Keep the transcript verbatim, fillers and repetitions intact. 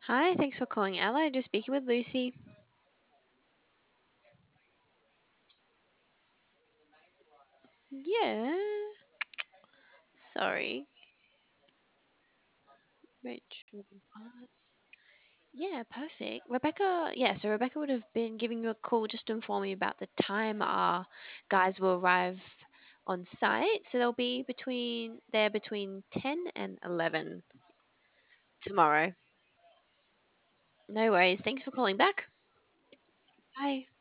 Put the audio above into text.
Hi, thanks for calling Ally. Just speaking with Lucy. Yeah. Sorry. Rachel Pass. Yeah, perfect. Rebecca, yeah, so Rebecca would have been giving you a call just to inform you about the time our guys will arrive on site. So they'll be between there between ten and eleven tomorrow. No worries. Thanks for calling back. Bye.